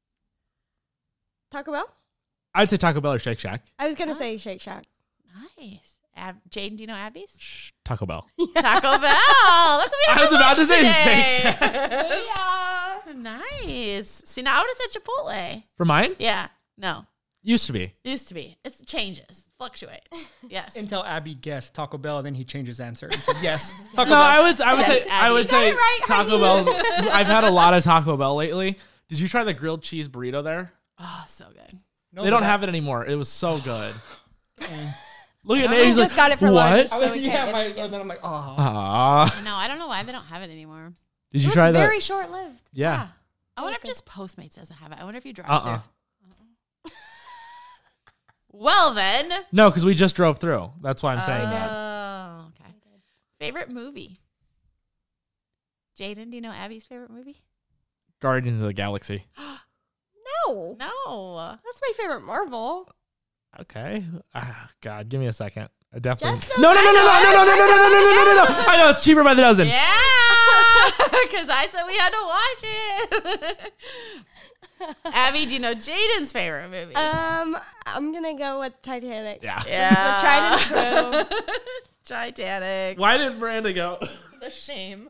Taco Bell? I'd say Taco Bell or Shake Shack. I was going to say Shake Shack. Nice. Jaden, do you know Abby's? Shh, Taco Bell. Taco Bell. That's what we had I was for about to lunch say today. Shake Yeah. Nice. See, now I would have said Chipotle. For mine? Yeah. No. Used to be. Used to be. It changes. Fluctuates. Yes. Until Abby guessed Taco Bell, then he changed his answer and said yes. Taco No, Bell. I would Yes, say Abby. I would You say got it right, Taco honey. Bell's. I've had a lot of Taco Bell lately. Did you try the grilled cheese burrito there? Oh, so good. No, They don't but have it anymore. It was so good. Look at We Nate. He's just like, got it for what? lunch. I So was, we yeah, can't and then I'm like, oh. Ah. No, I don't know why they don't have it anymore. Did It you was try that? very short-lived. Yeah. I wonder if just Postmates doesn't have it. I wonder if you drive Uh-uh. through. Well, then. No, because we just drove through. That's why I'm saying that. Oh, okay. Favorite movie? Jaden, do you know Abby's favorite movie? Guardians of the Galaxy. No. No. That's my favorite Marvel. Okay. Ah, God, give me a second. I definitely. Just No. I know it's cheaper by the dozen. Yeah. Because I said we had to watch it. Abby, do you know Jaden's favorite movie? I'm gonna go with Titanic. Yeah. yeah. The tried and true. Titanic. Why did Miranda go? The shame.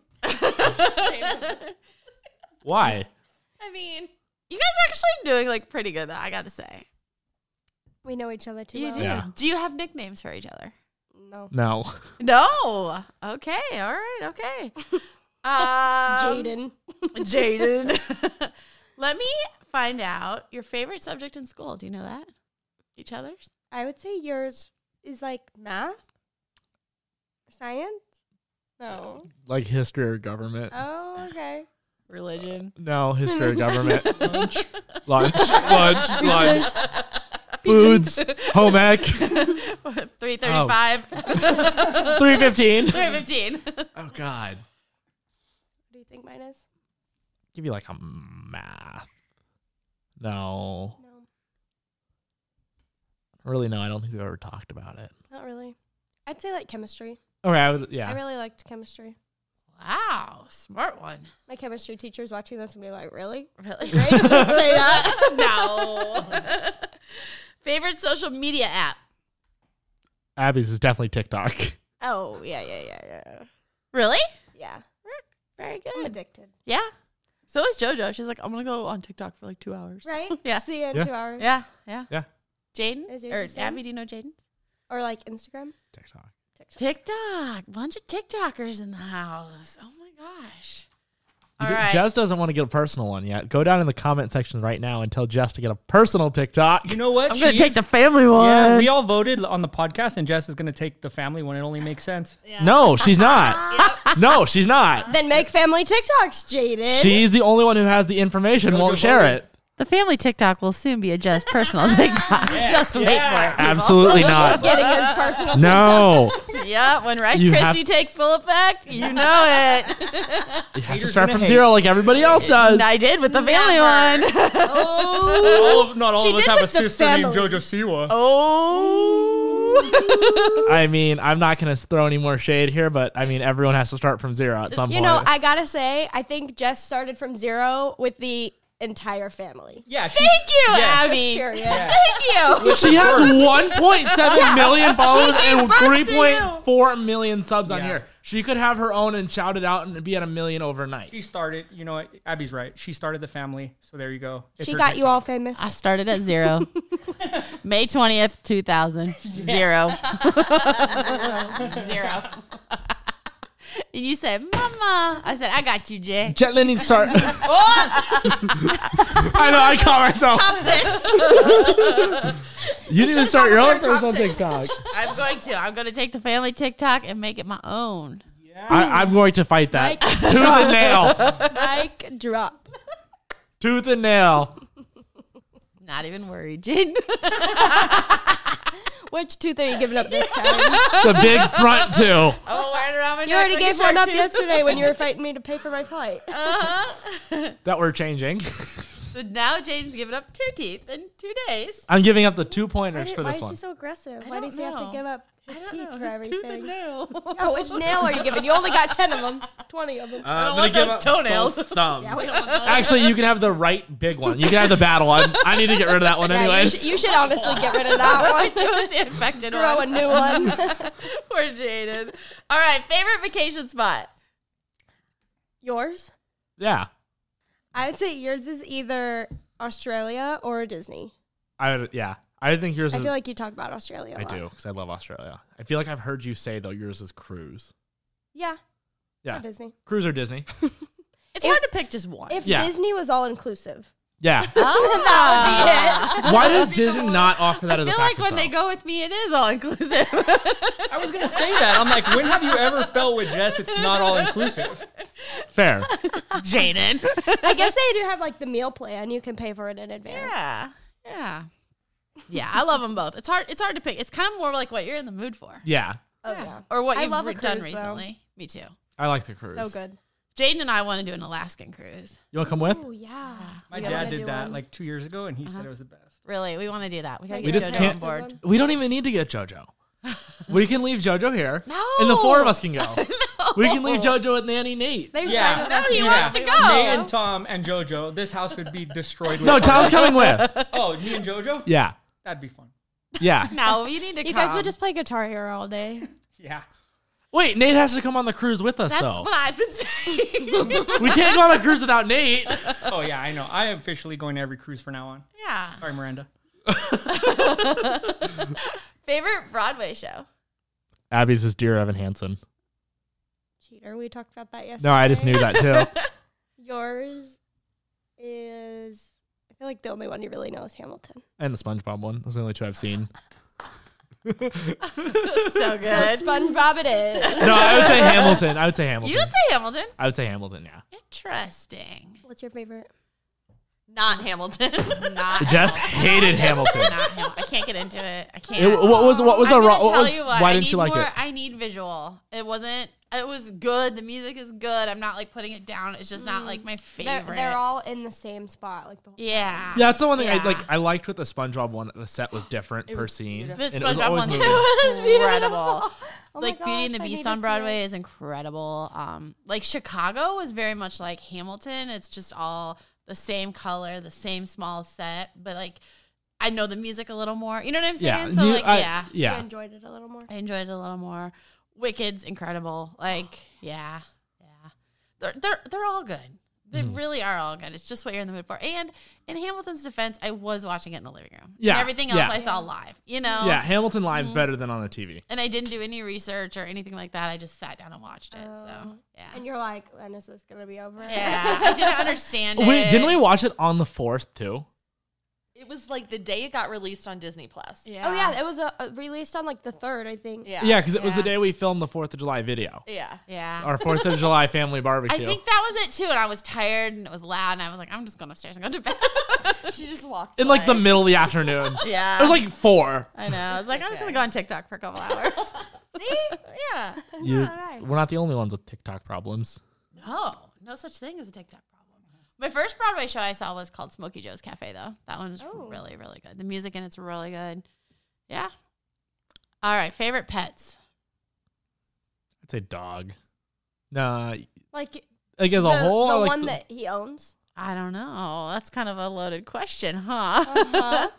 Why? I mean, you guys are actually doing like pretty good, I gotta say. We know each other too You well. do. Yeah. Do you have nicknames for each other? No. No. No. Okay. All right. Okay. Jaden. Jaden. Let me find out your favorite subject in school. Do you know that? Each other's? I would say yours is like math? Science? No. Like history or government? Oh, okay. Religion. No, history or government. Lunch. Foods. Home ec. 335. 315. 315. Oh God. What do you think mine is? Give you like a math. No. No, Really, no. I don't think we've ever talked about it. not really. I'd say like chemistry. Okay, I would. Yeah. I really liked chemistry. Wow. Smart one. My chemistry teacher's watching this and be like, really? Really? Right? You didn't say that. No. Favorite social media app? Abby's is definitely TikTok. Oh, yeah. Really? Yeah. Very I'm good. addicted. Yeah. So is JoJo. She's like, I'm going to go on TikTok for like 2 hours. Right? Yeah. See you in Yeah. 2 hours. Yeah. Yeah. Jaden? Is yours Or the same? Abby, do you know Jaden's? Or like Instagram. TikTok. TikTok. Bunch of TikTokers in the house. Oh my gosh. All You do- right. Jess doesn't want to get a personal one yet. Go down in the comment section right now and tell Jess to get a personal TikTok. You know what? I'm going to She take is- the family one. Yeah, we all voted on the podcast, and Jess is going to take the family one. It only makes sense. No, she's not. No, she's not. Then make family TikToks, Jaden. She's the only one who has the information, won't share it. The family TikTok will soon be a Jess personal TikTok. Just wait for it. Absolutely not. Getting his personal No. Yeah, when Rice You Krispie have- takes full effect, you know it. You have to Haters start gonna from hate. zero like everybody else does. I did with the family one. Not all She of us did have a with the sister named family. JoJo Siwa. Oh. I mean, I'm not going to throw any more shade here, but I mean, everyone has to start from zero at some You point. know, I gotta say, I think Jess started from zero with the entire family. Yeah. Thank you, Abby. Period. Yeah. Thank you. She has 1.7 million followers and birth to 3.4 million subs on Yeah. here. She could have her own and shout it out and be at 1 million overnight. She started, you know what? Abby's right. She started the family. So there you go. It's She her got TikTok. you all famous. I started at 0. May 20th, 2000. 0. 0. And you said, Mama. I said, I got you, Jay. Jetlyn needs to start. I know, I caught myself. You need to start your own personal TikTok. I'm going to. I'm going to take the family TikTok and make it my own. I'm going to fight that. Mike, Tooth and nail. Mic drop. Tooth and nail. Not even worried, Jane. Which tooth are you giving up this time? The big front two. Oh, right around my You neck already like a gave shark one up tooth. yesterday when you were fighting me to pay for my flight. That we're changing. So now Jaden's giving up 2 teeth in 2 days. I'm giving up the 2 pointers for Why this is he one. so aggressive? I Why don't does he have to know. give up I his don't teeth know. for His everything? tooth and nail. Oh, which nail are you giving? You only got 10 of them. 20 of them. I don't I'm want gonna give those up toenails. both thumbs. Yeah, we don't want those. Actually, you can have the right big one. You can have the bad one. I need to get rid of that one Yeah, anyways. you should honestly get rid of that one. It was the infected Throw a one. new one. Poor Jaden. All right, favorite vacation spot? Yours? Yeah. I would say yours is either Australia or Disney. Yeah. I think yours I is. feel like you talk about Australia a I lot. do because I love Australia. I feel like I've heard you say though yours is cruise. Yeah. Yeah. Or Disney. Cruise or Disney. It's hard to pick just one. If Yeah. Disney was all inclusive. Yeah. Oh. Why does Disney not offer that I as a feel like package, when they though? go with me, it is all inclusive. I was gonna say that. I'm like, when have you ever felt with Jess? It's not all inclusive. Fair. Jaden. I guess they do have like the meal plan. You can pay for it in advance. Yeah. Yeah. Yeah, I love them both. It's hard to pick. It's kind of more like what you're in the mood for. Yeah. Oh, yeah. Or what I you've love a done cruise, though. recently. Me too. I like the cruise. So good. Jaden and I want to do an Alaskan cruise. You want to come with? Oh, yeah. My We gotta dad do did that one. like 2 years ago, and he said it was the best. Really, we want to do that. We got to We get just JoJo can't- on board. We don't even need to get JoJo. We can leave JoJo here. No. And the 4 of us can go. We can leave JoJo with Nanny Nate. They've Yeah. signed with No, us. he wants to go. Me and Tom and JoJo. This house would be destroyed. With No, Tom's coming with. Oh, me and JoJo? Yeah. That'd be fun. Yeah. No, you need to You come. guys would just play Guitar Hero all day. Yeah. Wait, Nate has to come on the cruise with us, That's though. what I've been saying. We can't go on a cruise without Nate. Oh yeah, I know. I am officially going to every cruise from now on. Yeah. Sorry, Miranda. Favorite Broadway show? Abby's is Dear Evan Hansen. Cheater. We talked about that yesterday. No, I just knew that too. Yours is, I feel like the only one you really know is Hamilton. And the SpongeBob one. Those are the only 2 I've seen. So So good. SpongeBob it is. No, I would say Hamilton. I would say Hamilton. You would say Hamilton. I would say Hamilton, yeah. Interesting. What's your favorite? Not Hamilton. Not Jess hated Hamilton. Not Ham- I can't get into it. I can't. What was the I'm gonna wrong? tell you what, Why I didn't need you like more, it? I need visual. It wasn't. It was good. The music is good. I'm not like putting it down. It's just not like my favorite. They're all in the same spot. Like the whole yeah. Yeah, that's the one thing Yeah. I liked with the SpongeBob one. The set was different per scene. The and it was SpongeBob always one moving. was incredible. Oh my Like Beauty and the gosh, I need Beast to on see Broadway it. is incredible. Like Chicago was very much like Hamilton. It's just all the same color, the same small set, but like I know the music a little more. You know what I'm saying? Yeah, So like You yeah. enjoyed it a little more. I enjoyed it a little more. Wicked's incredible. Like, yeah. They're all good. They really are all good. It's just what you're in the mood for. And in Hamilton's defense, I was watching it in the living room. Yeah, And everything else yeah. I saw live, you know? Yeah, Hamilton Live's better than on the TV. And I didn't do any research or anything like that. I just sat down and watched it. So, yeah. And you're like, when is this going to be over? Yeah. I didn't understand it. Wait, didn't we watch it on the 4th too? It was like the day it got released on Disney Plus. Yeah. Oh yeah, it was released on like the 3rd, I think. Yeah. Yeah, because it was the Yeah. day we filmed the 4th of July video. Yeah. Yeah. Our 4th of July family I barbecue. think that was it too. And I was tired and it was loud. And I was like, I'm just going upstairs and go to bed. She just walked in like the away. middle of the afternoon. Yeah. It was like 4. I know. I was like, I'm just going to go on TikTok for a couple hours. See? Yeah. We're not the only ones with TikTok problems. No such thing as a TikTok problem. My first Broadway show I saw was called Smokey Joe's Cafe, though. That one was really, really good. The music in it's really good. Yeah. All right. Favorite pets? I'd say dog. Nah, Like like as a whole. the or like one that he owns. I don't know. That's kind of a loaded question, huh? Uh-huh.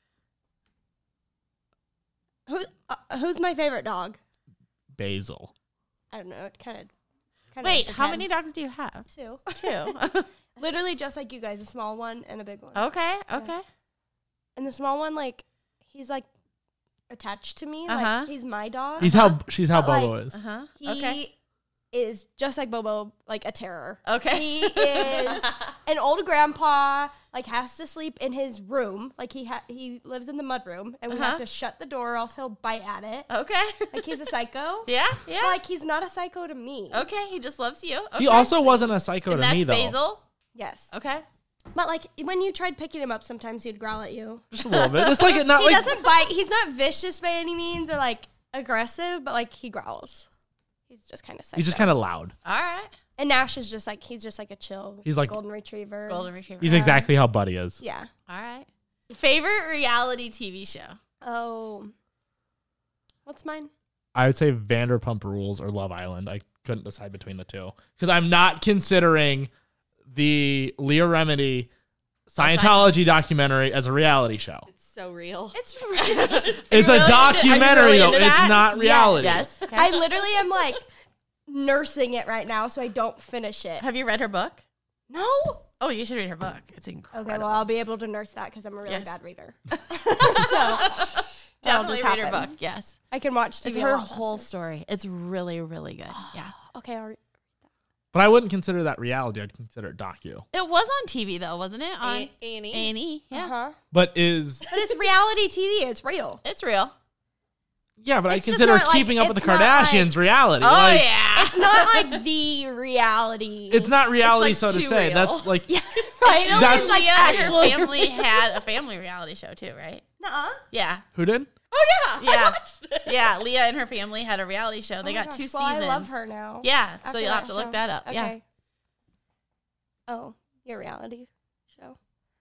Who's my favorite dog? Basil. I don't know. It kind of. Wait, how many dogs do you have? 2. 2. Literally just like you guys, a small one and a big one. Okay. And the small one, like, he's like attached to me. Uh-huh. Like he's my dog. She's how But, like, Bobo is. Uh-huh. He Okay. is just like Bobo, like a terror. Okay. He is an old grandpa, like has to sleep in his room. Like he lives in the mud room, and we have to shut the door, or else he'll bite at it. Okay. Like he's a psycho. Yeah. But, like he's not a psycho to me. Okay. He just loves you. Okay. He also wasn't a psycho And to that's me though. Basil. Yes. Okay. But like when you tried picking him up, sometimes he'd growl at you. Just a little bit. It's like not He like doesn't bite. He's not vicious by any means or like aggressive, but like he growls. He's just kind of psycho. he's just kind of loud. All right. And Nash is just like he's just like a chill. He's like- golden retriever. Golden Retriever. He's exactly how Buddy is. Yeah. All right. Favorite reality TV show? Oh. What's mine? I would say Vanderpump Rules or Love Island. I couldn't decide between the two because I'm not considering the Leah Remini Scientology documentary as a reality show. It's so real. It's really. It's a documentary really though. into It's that? not reality. Yes. Okay. I literally am like nursing it right now, so I don't finish it. Have you read her book? No. Oh, you should read her book. It's incredible. Okay, well I'll be able to nurse that because I'm a really Yes. bad reader. So that'll Definitely just read her happen. book. Yes. I can watch TV. It's a her lot whole faster. story. It's really, really good. Yeah. Okay, But I wouldn't consider that reality. I'd consider it docu. It was on TV though, wasn't it? On Annie. Annie. Yeah. Uh-huh. But is But it's reality TV. It's real. It's real. yeah, but It's I just consider not like- Keeping Up with the it's not like- Kardashians reality. Oh Like, yeah. It's not like the reality. It's not reality, like so to too say. real. That's like Yeah, right. You know, That's- Leah and her actually family had a family reality show too, right? Nuh-uh. Yeah. who did? Oh yeah. Yeah. Yeah. Leah and her family had a reality show. They Oh my got gosh, 2 well, seasons. I love her now. Yeah. So After you'll have to show. look that up. Yeah. Okay. Oh, your reality show.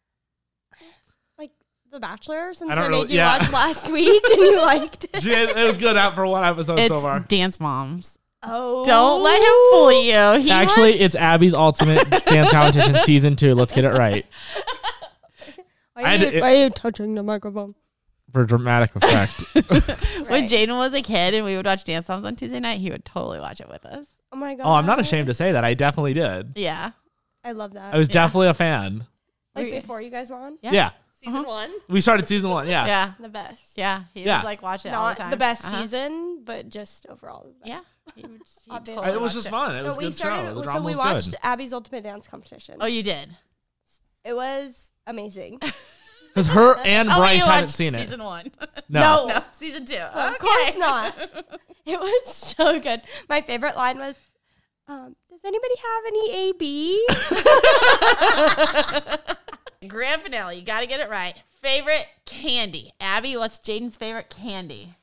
Like The Bachelor, since I I, don't made really- you yeah. watch last week and you liked it. It was good out for one episode It's so far. Dance Moms. Oh. Don't let him fool you. He Actually, it's Abby's Ultimate Dance Competition Season 2. Let's get it right Why are you touching the microphone? for dramatic effect. when Jaden was a kid and we would watch Dance Moms on Tuesday night, he would totally watch it with us. Oh my god. Oh, I'm not ashamed to say that. I definitely did. Yeah. I love that. I was definitely a fan. like before you guys were on. Yeah. Yeah. Season 1. We started season 1. Yeah. Yeah. The best. Yeah. He Yeah. would like watch it all the Not time. the best Uh-huh. season, but just overall. The best. Yeah. He would just- he Obviously. totally It was watched just fun. It was a we good show. The so drama we was watched good. Abby's Ultimate Dance Competition. Oh, you did? It was amazing. Because her and Oh, Bryce you haven't watched seen it. Season 1. No. No, season 2. Of course not. It was so good. My favorite line was, does anybody have any AB? Grand finale. You got to get it right. Favorite candy. Abby, what's Jaden's favorite candy?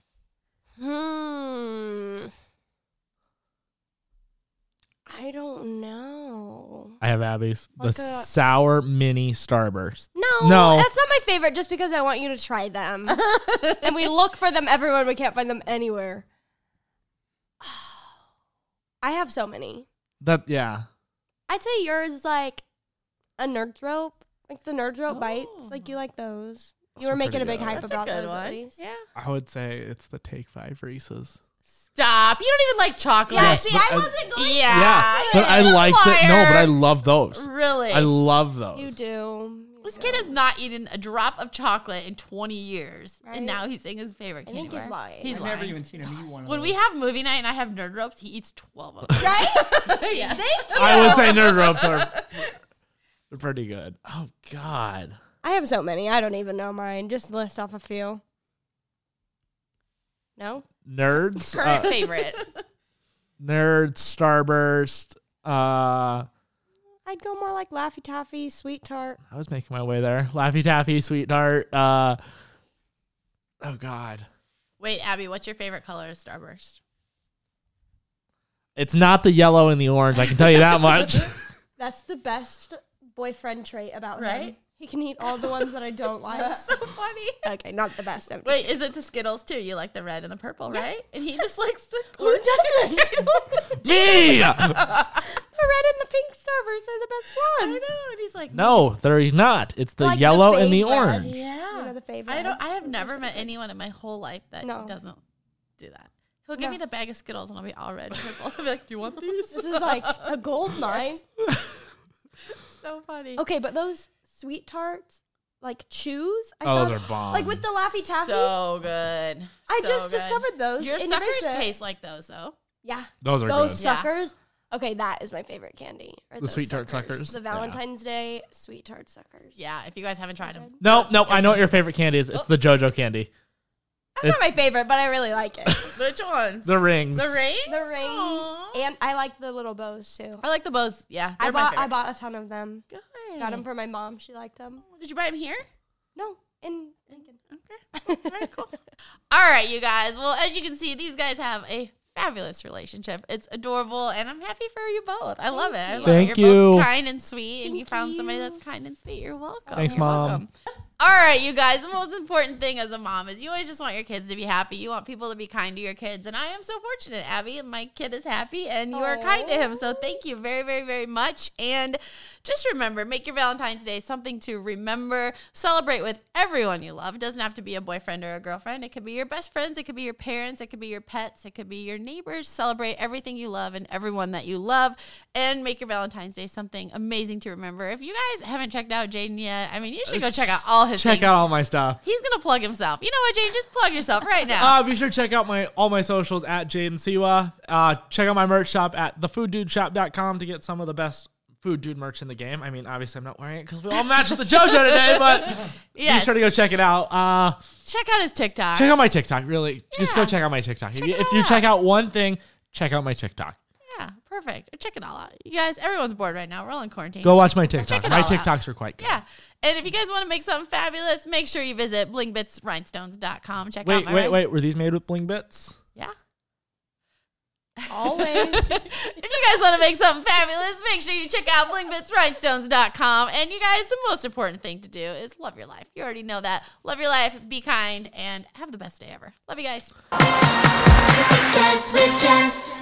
I don't know. I have Abby's. The Like a- sour mini Starburst. No, that's not my favorite just because I want you to try them. And we look for them everywhere and we can't find them anywhere. I have so many. Yeah. I'd say yours is like a Nerds Rope. Like the Nerds Rope bites. Oh. Like you like those. Those You were are making a pretty big good. hype That's about a good those at one. least. Yeah. I would say it's the Take 5 Reese's. Stop. You don't even like chocolate. Yeah, Yes, see, but I I- wasn't going Yeah. But I you're a liked it. No, but I liar. love those. Really? I love those. You do. This kid has not eaten a drop of chocolate in 20 years. Right. And now he's saying his favorite I candy think he's bar. lying. He's I've lying. never even seen him eat one of When those. we have movie night and I have Nerd Ropes, he eats 12 of them. Right? yeah. I would say Nerd Ropes are they're pretty good. Oh, God. I have so many. I don't even know mine. Just list off a few. No? Nerds. Current favorite. Nerds, Starburst. I'd go more like Laffy Taffy, Sweet Tart. I was making my way there. Laffy Taffy, Sweet Tart. Oh, God. Wait, Abby, what's your favorite color of Starburst? It's not the yellow and the orange. I can tell you that much. That's the best boyfriend trait about him. Right? He can eat all the ones that I don't like. That's so funny. Okay, not the best. Wait, is it the Skittles too? You like the red and the purple, right? And he just likes the Who orange. doesn't? Me! The red and the pink Starburst are the best I one. know. And he's like, No, they're not. It's the Like the yellow and the favorite. orange. yeah. You know, the favorite. I have never met anyone in my whole life that No. doesn't do that. He'll give No. me the bag of Skittles and I'll be all red and purple. I'll be like, do you want these? This is like a gold mine. So funny. Okay, but those Sweet Tarts, like chews. Oh, those are bomb. Like with the Laffy Taffies. So good. I So just good. discovered those. Your in suckers basement. taste like those though. Yeah. Those are Those good. Yeah. suckers. Okay, that is my favorite candy. The Sweet Tart suckers? The Yeah. Valentine's Day Sweet Tart suckers. Yeah, if you guys haven't tried them. No, I know what your favorite candy is. It's the JoJo candy. That's not my favorite, but I really like it. Which ones? The rings. The rings? The rings, Aw. and I like the little bows too. I like the bows. Yeah, I they're my bought favorite. a ton of them. Good. Got them for my mom. She liked them. Did you buy them here? No, in Lincoln. Okay. Very cool. All right, you guys. Well, as you can see, these guys have a fabulous relationship. It's adorable, and I'm happy for you both. I love it. I love Thank it. You're you. both kind and sweet, and you Thank found somebody you. that's kind and sweet. You're welcome. Thanks, You're Mom. welcome. All right, you guys. The most important thing as a mom is you always just want your kids to be happy. You want people to be kind to your kids. And I am so fortunate, Abby, and my kid is happy, and you are kind to him. So thank you very, very, very much. And just remember, make your Valentine's Day something to remember. Celebrate with everyone you love. It doesn't have to be a boyfriend or a girlfriend. It could be your best friends. It could be your parents. It could be your pets. It could be your neighbors. Celebrate everything you love and everyone that you love. And make your Valentine's Day something amazing to remember. If you guys haven't checked out Jaden yet, I mean, you should go check out all his Check things. out all my stuff. He's gonna plug himself. You know what, Jaden? Just plug yourself right now. Be sure to check out all my socials at Jaden Siwa. Check out my merch shop at thefooddudeshop.com to get some of the best food dude merch in the game. I mean, obviously I'm not wearing it because we all matched with the JoJo today, but Yes. be sure to go check it out. Check out his TikTok. Check out my TikTok. Really, just go Yeah. check out my TikTok. Check If it you out. check out one thing, check out my TikTok. Yeah, perfect. Check it all out. You guys, everyone's bored right now. We're all in quarantine. Go watch my TikTok. it My all out. TikToks are quite good. Yeah. And if you guys want to make something fabulous, make sure you visit blingbitsrhinestones.com. Check out my Wait. Were these made with bling bits? Yeah. Always. If you guys want to make something fabulous, make sure you check out blingbitsrhinestones.com. And you guys, the most important thing to do is love your life. You already know that. Love your life, be kind, and have the best day ever. Love you guys. Success with Jess.